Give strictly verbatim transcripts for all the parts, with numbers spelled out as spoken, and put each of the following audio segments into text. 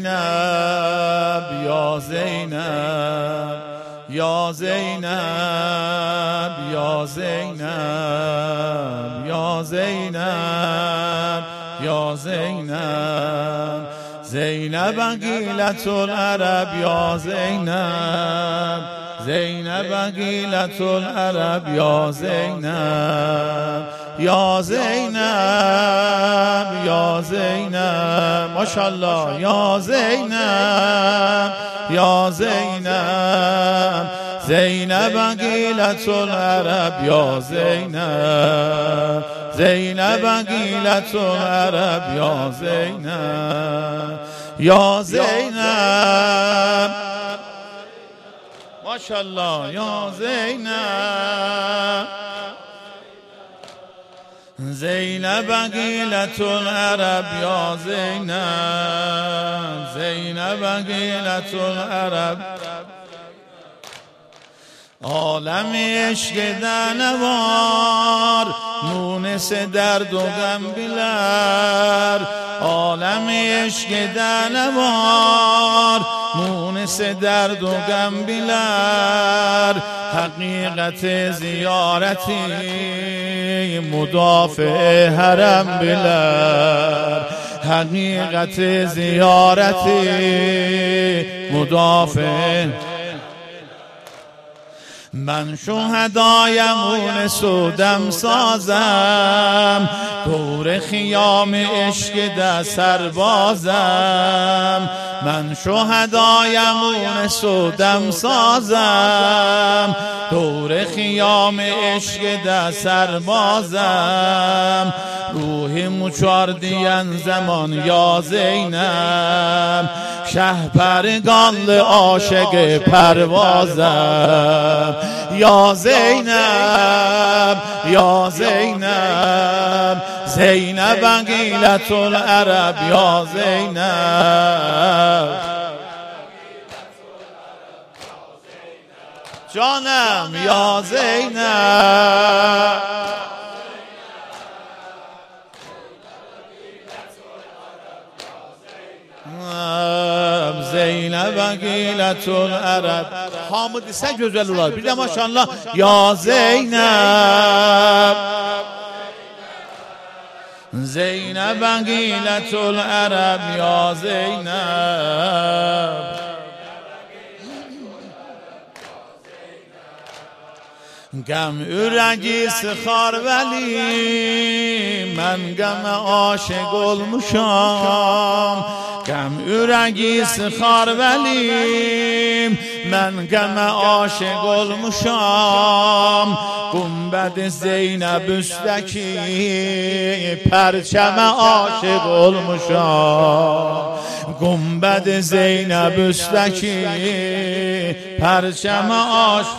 یا زینب یا زینب یا زینب یا زینب یا زینب زینب عقیلة العرب یا زینب زینب عقیلة العرب یا زینب یا زینب یا زینب ماشاءالله یا زینب یا زینب زینب عقیلة العرب یا زینب زینب عقیلة العرب یا زینب یا زینب ماشاءالله یا زینب زینب عقیلة العرب یا زینب زینب عقیلة العرب عالم عشق دنوار مونس درد و غم بلر عالم عشق دنوار مونس درد و غم بلر حقیقت زیارتی مدافع حرم بلر حقیقت زیارتی مدافع من شهدایم سودم سازم دور خیام عشق ده سربازم من شهدایم سودم سازم دور خیام عشق ده سربازم روحی مچاردین زمان یا زینب شهپرگان عاشق پروازم یا زینب یا زینب زینب عقیلة العرب یا زینب جانم یا زینب زینب عقیلة العرب حامدیسه güzel olar. Bir de maşallah ya Zeynep Zeynep عقیلة العرب ya Zeynep گم ürəgi sıxar vəli mən qəmə aşiq olmuşam Gəm ürəgi sıxar vəlim mən qəmə aşiq olmuşam Qumbəd Zeynəb üstəki pərçəmə aşiq olmuşam Qumbəd Zeynəb üstəki pərçəmə aşiq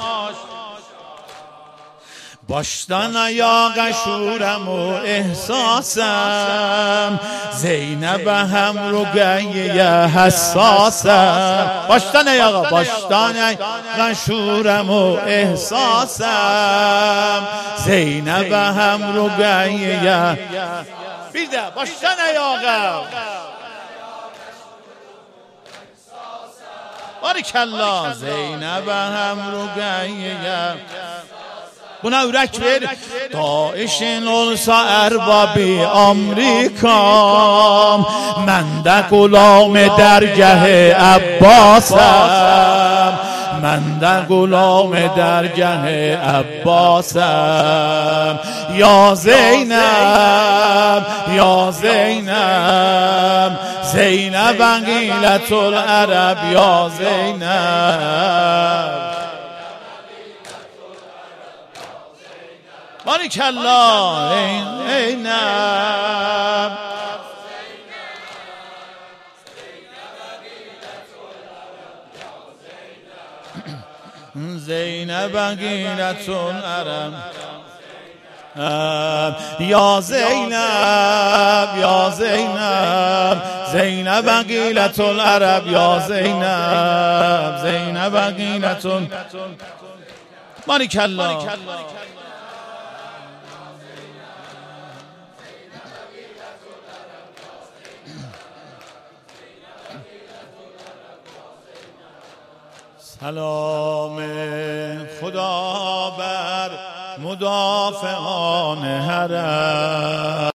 baştan ayağa şurem o ehsasım Zeynep hem Ruqeyyəyə həssasım baştan ayağa baştan ayağa şurem o ehsasım Zeynep hem Ruqeyyəyə bir de baştan ayağa barikallah Zeynep hem Ruqeyyəyə buna ürək ver Daişin olsa ərbabi Amerikam Mən də qulam dərgəhi Əbbasəm Mən də qulam dərgəhi Əbbasəm Ya Zeynəb Ya Zeynəb Zeynəb عقیلة العرب Ya Zeynəb barikallah Zeynep Zeynep عقیلة العرب یا زینب یا زینب زینب عقیلة العرب یا زینب زینب عقیلة بارکالله سلام خدا بر مدافعان حرم.